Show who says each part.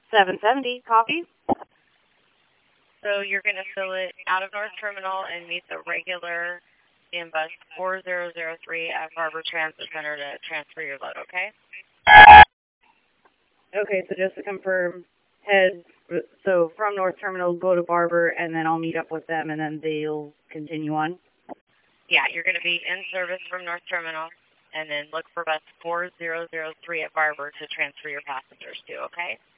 Speaker 1: 770, copy.
Speaker 2: So you're going to fill it out of North Terminal and meet the regular in bus 4003 at Barber Transit Center to transfer your load, okay?
Speaker 1: Okay, so just to confirm, so from North Terminal, go to Barber, and then I'll meet up with them, and then they'll continue on?
Speaker 2: Yeah, you're going to be in service from North Terminal, and then look for bus 4003 at Barber to transfer your passengers to, okay?